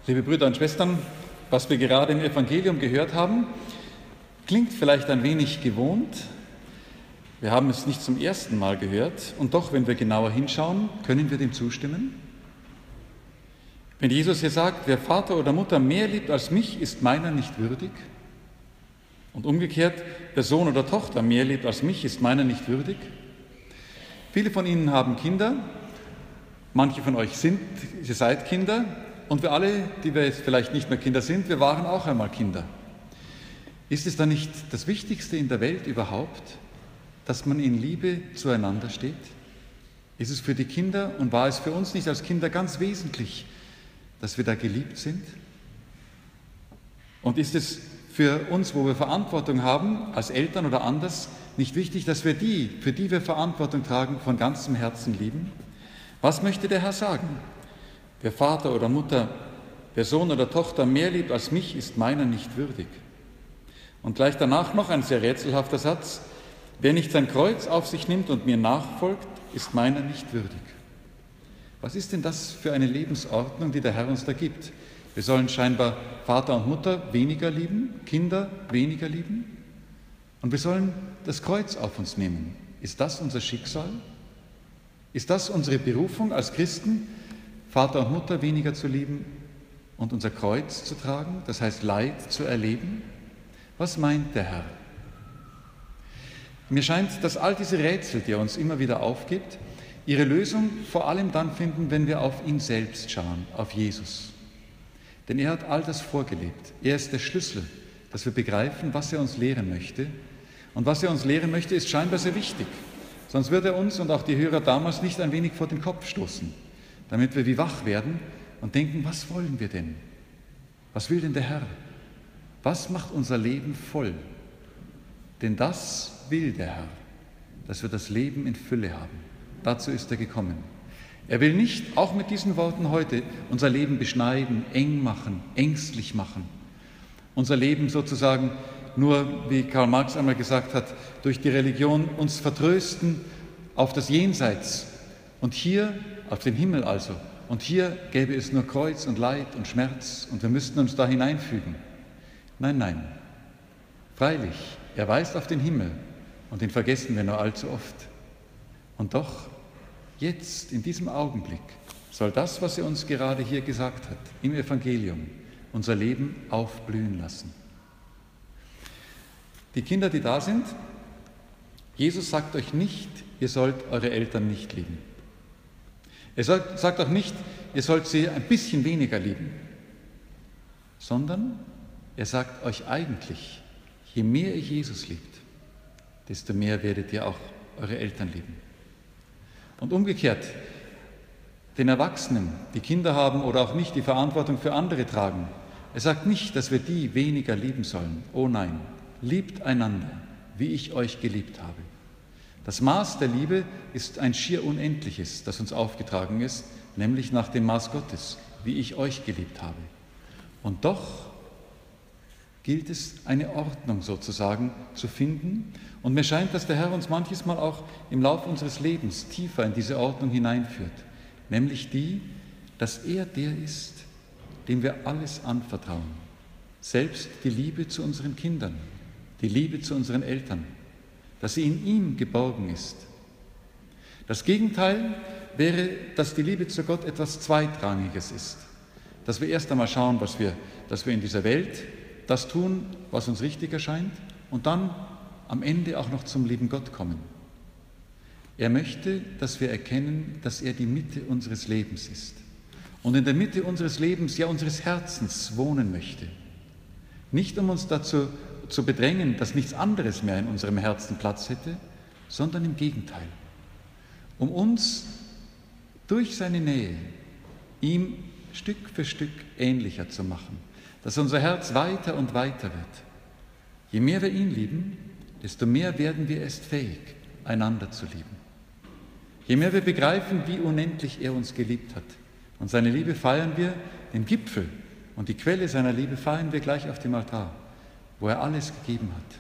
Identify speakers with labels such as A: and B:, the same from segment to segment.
A: Liebe Brüder und Schwestern, was wir gerade im Evangelium gehört haben, klingt vielleicht ein wenig gewohnt. Wir haben es nicht zum ersten Mal gehört und doch, wenn wir genauer hinschauen, können wir dem zustimmen. Wenn Jesus hier sagt, wer Vater oder Mutter mehr liebt als mich, ist meiner nicht würdig. Und umgekehrt, wer Sohn oder Tochter mehr liebt als mich, ist meiner nicht würdig. Viele von Ihnen haben Kinder, manche von euch ihr seid Kinder und wir alle, die wir jetzt vielleicht nicht mehr Kinder sind, wir waren auch einmal Kinder. Ist es dann nicht das Wichtigste in der Welt überhaupt, dass man in Liebe zueinander steht? Ist es für die Kinder und war es für uns nicht als Kinder ganz wesentlich, dass wir da geliebt sind? Und ist es für uns, wo wir Verantwortung haben, als Eltern oder anders, nicht wichtig, dass wir die, für die wir Verantwortung tragen, von ganzem Herzen lieben? Was möchte der Herr sagen? Wer Vater oder Mutter, wer Sohn oder Tochter mehr liebt als mich, ist meiner nicht würdig. Und gleich danach noch ein sehr rätselhafter Satz: Wer nicht sein Kreuz auf sich nimmt und mir nachfolgt, ist meiner nicht würdig. Was ist denn das für eine Lebensordnung, die der Herr uns da gibt? Wir sollen scheinbar Vater und Mutter weniger lieben, Kinder weniger lieben und wir sollen das Kreuz auf uns nehmen. Ist das unser Schicksal? Ist das unsere Berufung als Christen, Vater und Mutter weniger zu lieben und unser Kreuz zu tragen, das heißt Leid zu erleben? Was meint der Herr? Mir scheint, dass all diese Rätsel, die er uns immer wieder aufgibt, ihre Lösung vor allem dann finden, wenn wir auf ihn selbst schauen, auf Jesus. Denn er hat all das vorgelebt. Er ist der Schlüssel, dass wir begreifen, was er uns lehren möchte. Und was er uns lehren möchte, ist scheinbar sehr wichtig. Sonst wird er uns und auch die Hörer damals nicht ein wenig vor den Kopf stoßen, damit wir wie wach werden und denken, was wollen wir denn? Was will denn der Herr? Was macht unser Leben voll? Denn das will der Herr, dass wir das Leben in Fülle haben. Dazu ist er gekommen. Er will nicht, auch mit diesen Worten heute, unser Leben beschneiden, eng machen, ängstlich machen. Unser Leben sozusagen nur, wie Karl Marx einmal gesagt hat, durch die Religion uns vertrösten auf das Jenseits und hier, auf den Himmel also. Und hier gäbe es nur Kreuz und Leid und Schmerz und wir müssten uns da hineinfügen. Nein, nein. Freilich, er weist auf den Himmel und den vergessen wir nur allzu oft. Und doch, jetzt, in diesem Augenblick, soll das, was er uns gerade hier gesagt hat, im Evangelium, unser Leben aufblühen lassen. Die Kinder, die da sind, Jesus sagt euch nicht, ihr sollt eure Eltern nicht lieben. Er sagt auch nicht, ihr sollt sie ein bisschen weniger lieben, sondern er sagt euch eigentlich, je mehr ihr Jesus liebt, desto mehr werdet ihr auch eure Eltern lieben. Und umgekehrt, den Erwachsenen, die Kinder haben oder auch nicht, die Verantwortung für andere tragen, er sagt nicht, dass wir die weniger lieben sollen. Oh nein, liebt einander, wie ich euch geliebt habe. Das Maß der Liebe ist ein schier Unendliches, das uns aufgetragen ist, nämlich nach dem Maß Gottes, wie ich euch geliebt habe. Und doch gilt es, eine Ordnung sozusagen zu finden. Und mir scheint, dass der Herr uns manches Mal auch im Laufe unseres Lebens tiefer in diese Ordnung hineinführt, nämlich die, dass er der ist, dem wir alles anvertrauen. Selbst die Liebe zu unseren Kindern, die Liebe zu unseren Eltern, dass sie in ihm geborgen ist. Das Gegenteil wäre, dass die Liebe zu Gott etwas Zweitrangiges ist. Dass wir erst einmal schauen, dass wir in dieser Welt das tun, was uns richtig erscheint und dann am Ende auch noch zum lieben Gott kommen. Er möchte, dass wir erkennen, dass er die Mitte unseres Lebens ist und in der Mitte unseres Lebens, ja unseres Herzens wohnen möchte. Nicht um uns dazu zu bedrängen, dass nichts anderes mehr in unserem Herzen Platz hätte, sondern im Gegenteil. Um uns durch seine Nähe ihm Stück für Stück ähnlicher zu machen, dass unser Herz weiter und weiter wird. Je mehr wir ihn lieben, desto mehr werden wir erst fähig, einander zu lieben. Je mehr wir begreifen, wie unendlich er uns geliebt hat. Und seine Liebe feiern wir, den Gipfel und die Quelle seiner Liebe feiern wir gleich auf dem Altar, wo er alles gegeben hat.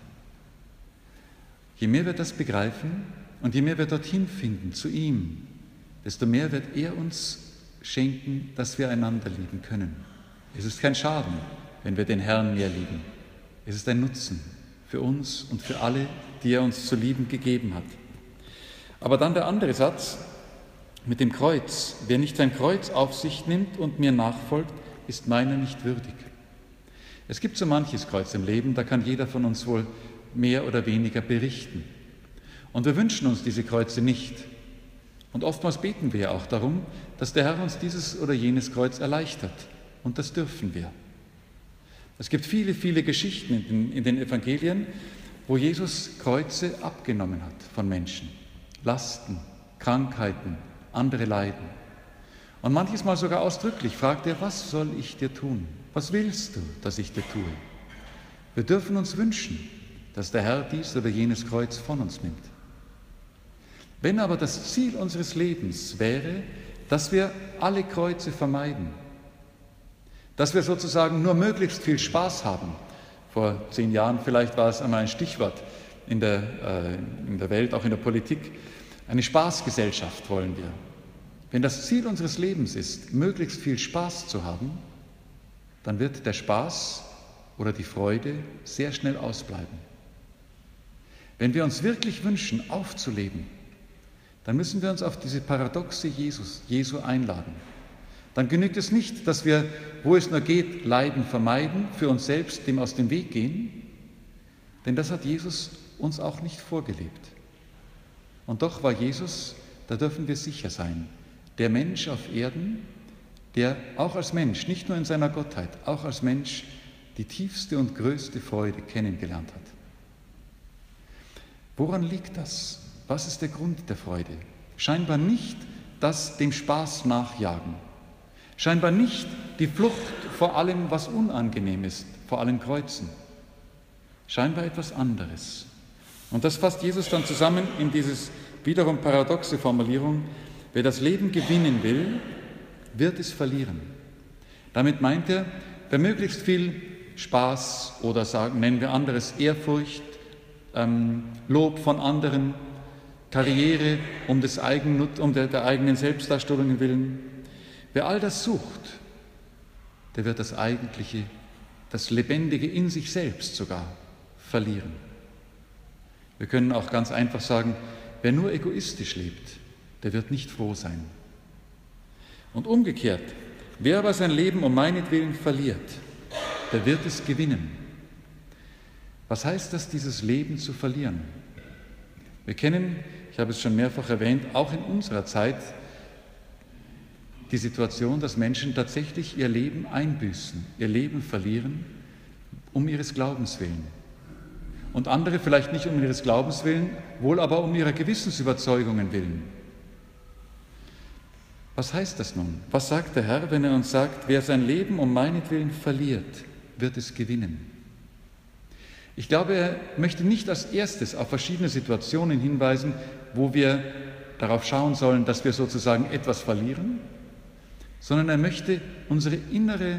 A: Je mehr wir das begreifen und je mehr wir dorthin finden, zu ihm, desto mehr wird er uns schenken, dass wir einander lieben können. Es ist kein Schaden, wenn wir den Herrn mehr lieben. Es ist ein Nutzen für uns und für alle, die er uns zu lieben gegeben hat. Aber dann der andere Satz mit dem Kreuz. Wer nicht sein Kreuz auf sich nimmt und mir nachfolgt, ist meiner nicht würdig. Es gibt so manches Kreuz im Leben, da kann jeder von uns wohl mehr oder weniger berichten. Und wir wünschen uns diese Kreuze nicht. Und oftmals beten wir ja auch darum, dass der Herr uns dieses oder jenes Kreuz erleichtert. Und das dürfen wir. Es gibt viele, viele Geschichten in den Evangelien, wo Jesus Kreuze abgenommen hat von Menschen. Lasten, Krankheiten, andere Leiden. Und manches Mal sogar ausdrücklich fragt er, was soll ich dir tun? Was willst du, dass ich dir tue? Wir dürfen uns wünschen, dass der Herr dies oder jenes Kreuz von uns nimmt. Wenn aber das Ziel unseres Lebens wäre, dass wir alle Kreuze vermeiden, dass wir sozusagen nur möglichst viel Spaß haben. Vor 10 Jahren vielleicht war es einmal ein Stichwort in der Welt, auch in der Politik. Eine Spaßgesellschaft wollen wir. Wenn das Ziel unseres Lebens ist, möglichst viel Spaß zu haben, dann wird der Spaß oder die Freude sehr schnell ausbleiben. Wenn wir uns wirklich wünschen, aufzuleben, dann müssen wir uns auf diese Paradoxe Jesu einladen. Dann genügt es nicht, dass wir, wo es nur geht, Leiden vermeiden, für uns selbst dem aus dem Weg gehen, denn das hat Jesus uns auch nicht vorgelebt. Und doch war Jesus, da dürfen wir sicher sein, der Mensch auf Erden, der auch als Mensch, nicht nur in seiner Gottheit, auch als Mensch die tiefste und größte Freude kennengelernt hat. Woran liegt das? Was ist der Grund der Freude? Scheinbar nicht das dem Spaß nachjagen. Scheinbar nicht die Flucht vor allem, was unangenehm ist, vor allen Kreuzen. Scheinbar etwas anderes. Und das fasst Jesus dann zusammen in dieses wiederum paradoxe Formulierung: Wer das Leben gewinnen will, wird es verlieren. Damit meint er, wer möglichst viel Spaß oder nennen wir anderes, Ehrfurcht, Lob von anderen, Karriere um der eigenen Selbstdarstellung willen, wer all das sucht, der wird das Eigentliche, das Lebendige in sich selbst sogar verlieren. Wir können auch ganz einfach sagen, wer nur egoistisch lebt, der wird nicht froh sein. Und umgekehrt, wer aber sein Leben um meinetwillen verliert, der wird es gewinnen. Was heißt das, dieses Leben zu verlieren? Wir kennen, ich habe es schon mehrfach erwähnt, auch in unserer Zeit die Situation, dass Menschen tatsächlich ihr Leben einbüßen, ihr Leben verlieren, um ihres Glaubens willen. Und andere vielleicht nicht um ihres Glaubens willen, wohl aber um ihrer Gewissensüberzeugungen willen. Was heißt das nun? Was sagt der Herr, wenn er uns sagt, wer sein Leben um meinetwillen verliert, wird es gewinnen? Ich glaube, er möchte nicht als erstes auf verschiedene Situationen hinweisen, wo wir darauf schauen sollen, dass wir sozusagen etwas verlieren, sondern er möchte unsere innere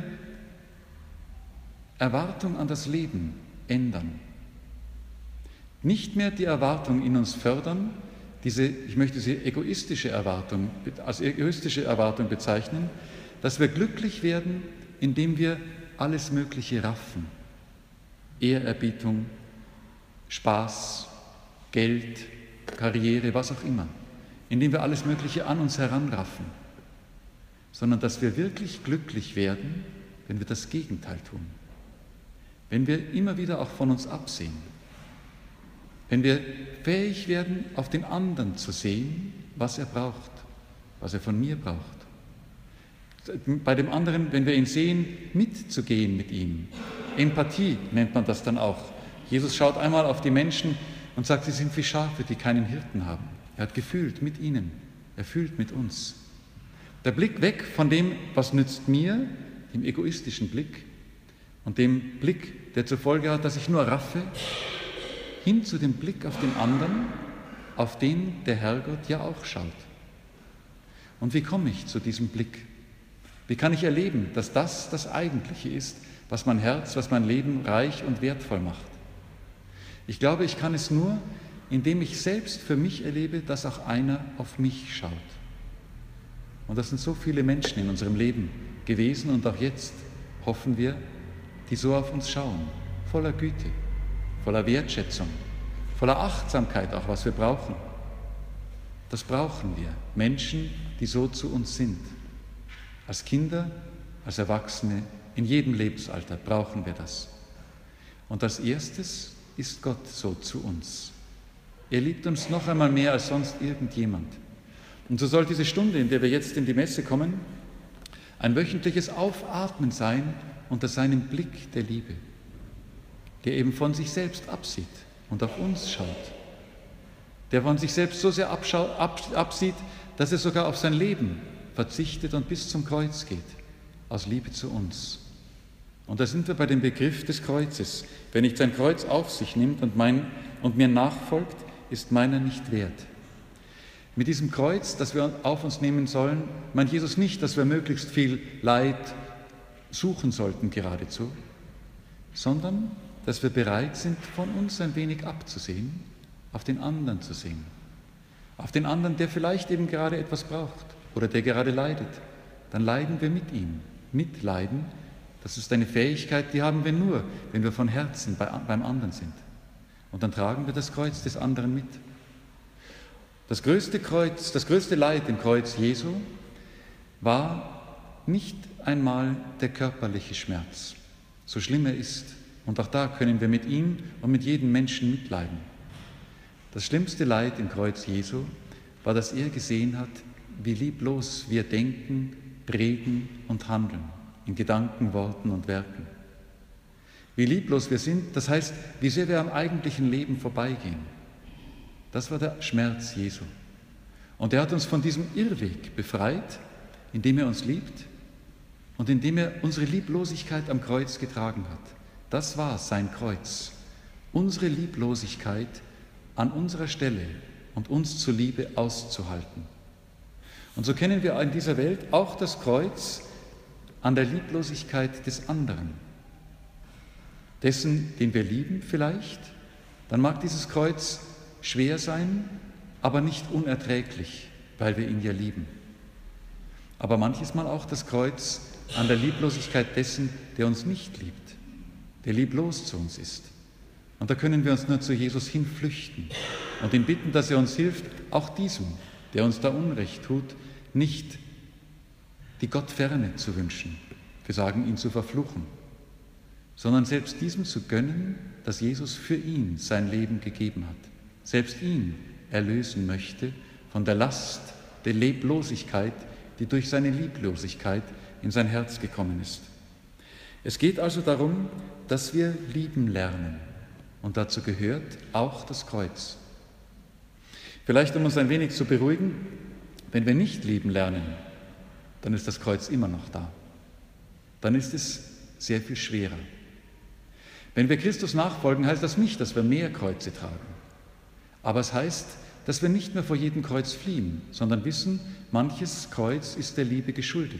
A: Erwartung an das Leben ändern. Nicht mehr die Erwartung in uns fördern, ich möchte sie als egoistische Erwartung bezeichnen, dass wir glücklich werden, indem wir alles Mögliche raffen. Ehrerbietung, Spaß, Geld, Karriere, was auch immer, indem wir alles Mögliche an uns heranraffen, sondern dass wir wirklich glücklich werden, wenn wir das Gegenteil tun, wenn wir immer wieder auch von uns absehen, wenn wir fähig werden, auf den anderen zu sehen, was er braucht, was er von mir braucht. Bei dem anderen, wenn wir ihn sehen, mitzugehen mit ihm. Empathie nennt man das dann auch. Jesus schaut einmal auf die Menschen und sagt, sie sind wie Schafe, die keinen Hirten haben. Er hat gefühlt mit ihnen, er fühlt mit uns. Der Blick weg von dem, was nützt mir, dem egoistischen Blick und dem Blick, der zur Folge hat, dass ich nur raffe, hin zu dem Blick auf den anderen, auf den der Herrgott ja auch schaut. Und wie komme ich zu diesem Blick? Wie kann ich erleben, dass das das Eigentliche ist, was mein Herz, was mein Leben reich und wertvoll macht? Ich glaube, ich kann es nur, indem ich selbst für mich erlebe, dass auch einer auf mich schaut. Und das sind so viele Menschen in unserem Leben gewesen und auch jetzt, hoffen wir, die so auf uns schauen, voller Güte, voller Wertschätzung, voller Achtsamkeit, auch was wir brauchen. Das brauchen wir, Menschen, die so zu uns sind. Als Kinder, als Erwachsene, in jedem Lebensalter brauchen wir das. Und als erstes ist Gott so zu uns. Er liebt uns noch einmal mehr als sonst irgendjemand. Und so soll diese Stunde, in der wir jetzt in die Messe kommen, ein wöchentliches Aufatmen sein unter seinem Blick der Liebe, der eben von sich selbst absieht und auf uns schaut, der von sich selbst so sehr absieht, dass er sogar auf sein Leben verzichtet und bis zum Kreuz geht, aus Liebe zu uns. Und da sind wir bei dem Begriff des Kreuzes. Wer nicht sein Kreuz auf sich nimmt und mir nachfolgt, ist meiner nicht wert. Mit diesem Kreuz, das wir auf uns nehmen sollen, meint Jesus nicht, dass wir möglichst viel Leid suchen sollten geradezu, sondern dass wir bereit sind, von uns ein wenig abzusehen, auf den anderen zu sehen. Auf den anderen, der vielleicht eben gerade etwas braucht oder der gerade leidet. Dann leiden wir mit ihm. Mitleiden, das ist eine Fähigkeit, die haben wir nur, wenn wir von Herzen beim anderen sind. Und dann tragen wir das Kreuz des anderen mit. Das größte Leid im Kreuz Jesu war nicht einmal der körperliche Schmerz, so schlimm er ist. Und auch da können wir mit ihm und mit jedem Menschen mitleiden. Das schlimmste Leid im Kreuz Jesu war, dass er gesehen hat, wie lieblos wir denken, reden und handeln, in Gedanken, Worten und Werken. Wie lieblos wir sind, das heißt, wie sehr wir am eigentlichen Leben vorbeigehen. Das war der Schmerz Jesu. Und er hat uns von diesem Irrweg befreit, indem er uns liebt und indem er unsere Lieblosigkeit am Kreuz getragen hat. Das war sein Kreuz, unsere Lieblosigkeit an unserer Stelle und uns zur Liebe auszuhalten. Und so kennen wir in dieser Welt auch das Kreuz an der Lieblosigkeit des anderen. Dessen, den wir lieben vielleicht, dann mag dieses Kreuz schwer sein, aber nicht unerträglich, weil wir ihn ja lieben. Aber manches Mal auch das Kreuz an der Lieblosigkeit dessen, der uns nicht liebt, der lieblos zu uns ist. Und da können wir uns nur zu Jesus hinflüchten und ihn bitten, dass er uns hilft, auch diesem, der uns da Unrecht tut, nicht die Gottferne zu wünschen, wir sagen, ihn zu verfluchen, sondern selbst diesem zu gönnen, dass Jesus für ihn sein Leben gegeben hat, selbst ihn erlösen möchte von der Last der Leblosigkeit, die durch seine Lieblosigkeit in sein Herz gekommen ist. Es geht also darum, dass wir lieben lernen. Und dazu gehört auch das Kreuz. Vielleicht, um uns ein wenig zu beruhigen, wenn wir nicht lieben lernen, dann ist das Kreuz immer noch da. Dann ist es sehr viel schwerer. Wenn wir Christus nachfolgen, heißt das nicht, dass wir mehr Kreuze tragen. Aber es heißt, dass wir nicht mehr vor jedem Kreuz fliehen, sondern wissen, manches Kreuz ist der Liebe geschuldet.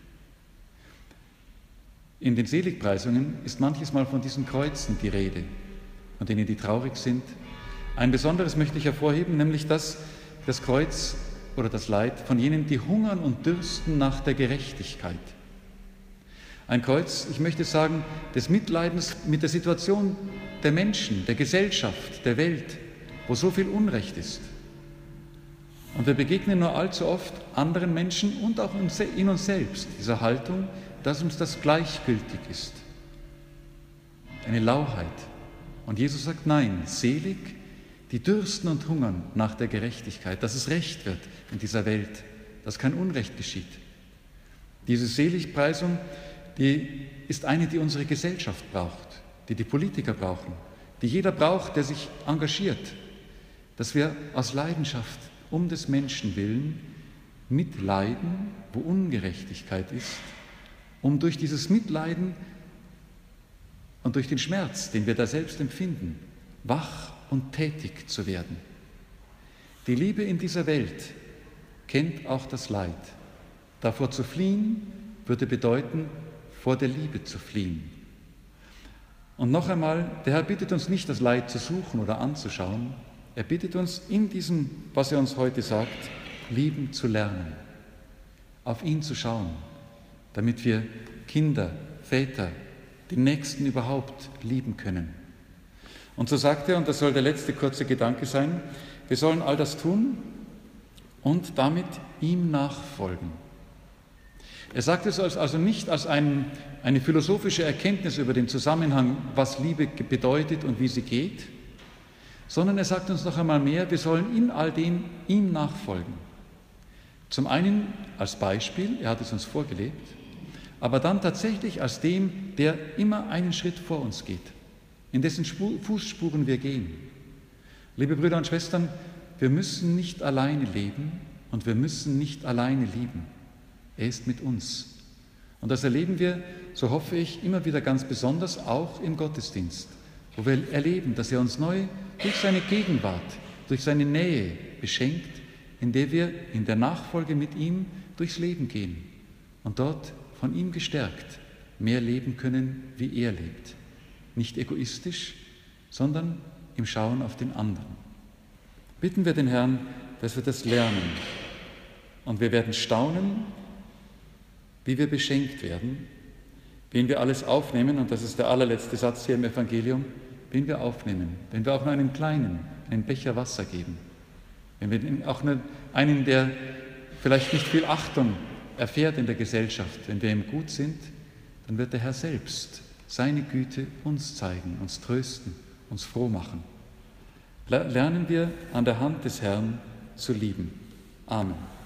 A: In den Seligpreisungen ist manches Mal von diesen Kreuzen die Rede, von denen die traurig sind. Ein besonderes möchte ich hervorheben, nämlich das Kreuz oder das Leid von jenen, die hungern und dürsten nach der Gerechtigkeit. Ein Kreuz, ich möchte sagen, des Mitleidens mit der Situation der Menschen, der Gesellschaft, der Welt, wo so viel Unrecht ist. Und wir begegnen nur allzu oft anderen Menschen und auch in uns selbst dieser Haltung, dass uns das gleichgültig ist. Eine Lauheit. Und Jesus sagt, nein, selig, die dürsten und hungern nach der Gerechtigkeit, dass es Recht wird in dieser Welt, dass kein Unrecht geschieht. Diese Seligpreisung, die ist eine, die unsere Gesellschaft braucht, die die Politiker brauchen, die jeder braucht, der sich engagiert, dass wir aus Leidenschaft um des Menschen willen mitleiden, wo Ungerechtigkeit ist, um durch dieses Mitleiden und durch den Schmerz, den wir da selbst empfinden, wach und tätig zu werden. Die Liebe in dieser Welt kennt auch das Leid. Davor zu fliehen, würde bedeuten, vor der Liebe zu fliehen. Und noch einmal, der Herr bittet uns nicht, das Leid zu suchen oder anzuschauen. Er bittet uns in diesem, was er uns heute sagt, lieben zu lernen, auf ihn zu schauen, damit wir Kinder Väter, den Nächsten überhaupt lieben können. Und so sagt er, und das soll der letzte kurze Gedanke sein, wir sollen all das tun und damit ihm nachfolgen. Er sagt es also nicht als eine philosophische Erkenntnis über den Zusammenhang, was Liebe bedeutet und wie sie geht, sondern er sagt uns noch einmal mehr, wir sollen in all dem ihm nachfolgen. Zum einen als Beispiel, er hat es uns vorgelebt, aber dann tatsächlich als dem, der immer einen Schritt vor uns geht, in dessen Fußspuren wir gehen. Liebe Brüder und Schwestern, wir müssen nicht alleine leben und wir müssen nicht alleine lieben. Er ist mit uns. Und das erleben wir, so hoffe ich, immer wieder ganz besonders auch im Gottesdienst, wo wir erleben, dass er uns neu durch seine Gegenwart, durch seine Nähe beschenkt, in der wir in der Nachfolge mit ihm durchs Leben gehen und dort von ihm gestärkt mehr leben können, wie er lebt. Nicht egoistisch, sondern im Schauen auf den anderen. Bitten wir den Herrn, dass wir das lernen. Und wir werden staunen, wie wir beschenkt werden, wen wir alles aufnehmen, und das ist der allerletzte Satz hier im Evangelium, wen wir aufnehmen, wenn wir auch nur einen Becher Wasser geben, wenn wir auch nur einen, der vielleicht nicht viel Achtung erfährt in der Gesellschaft, wenn wir ihm gut sind, dann wird der Herr selbst seine Güte uns zeigen, uns trösten, uns froh machen. Lernen wir an der Hand des Herrn zu lieben. Amen.